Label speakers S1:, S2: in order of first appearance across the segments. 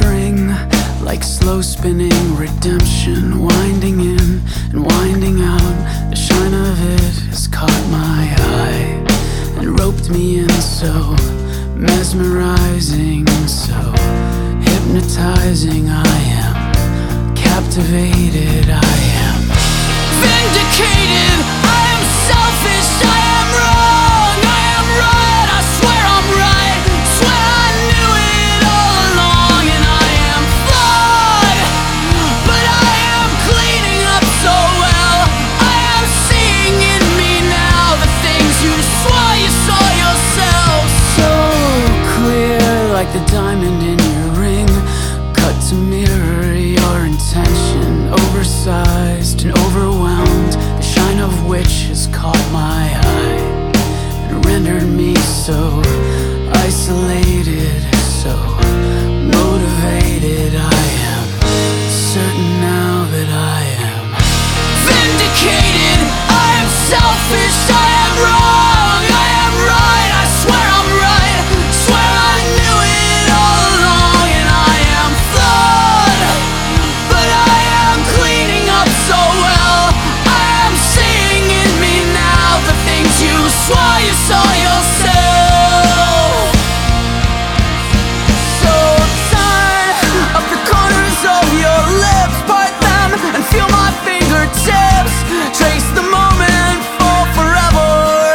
S1: string, like slow spinning redemption, winding in and winding out. The shine of it has caught my eye and roped me in, so mesmerizing, so hypnotizing. I am captivated, I am vindicated. I am selfish, I am wrong, I am right, I swear I'm right, swear I knew it all along. And I am flawed, but I am cleaning up so well. I am seeing in me now the things you swore you saw yourself. So clear, like the diamond in your ring, cut to mirror your intention, oversized and overwhelmed, the shine of which has caught my eye and rendered me so isolated, so motivated. I am certain now that I am vindicated. I am selfish, I am wrong, I am right, I swear I'm right, swear I knew it all along. And I am flawed, but I am cleaning up so well. I am seeing in me now the things you swore you saw yourself. So turn up the corners of your lips, part them and feel my fingertips, trace the moment for forever.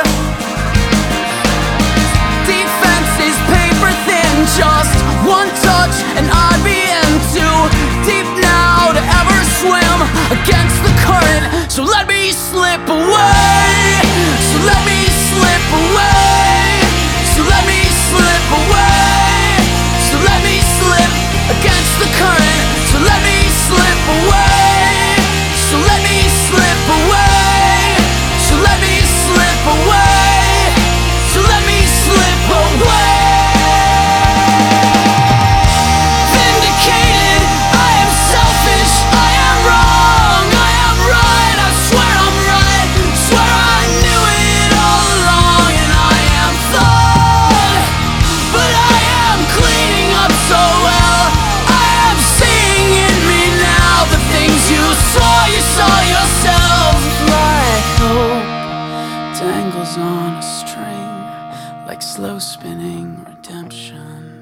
S1: Defense is paper thin, just one touch and I'd be in too deep now to ever swim against the current. So let me slip away, so let me slip away, so let me slip away, so let me slip against the current. So let me slip away, so let me slip away, so let me slip away, so let me slip away. Vindicated, I am selfish, I am wrong, I am right, I swear I'm right, swear I knew it all along. And I am flawed, but I am cleaning up so well. I am seeing in me now the things you swore you saw yourself. Like hope dangles on a string, like slow spinning redemption.